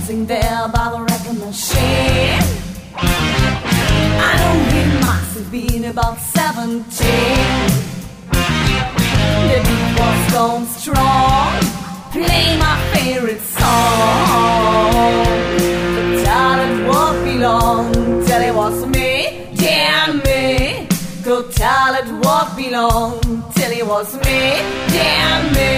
dancing there by the wrecking machine. I know he must have been about 17. The beat was going strong, play my favorite song. The talent won't be long till it was me, damn me. Go tell it won't be long till it was me, damn me.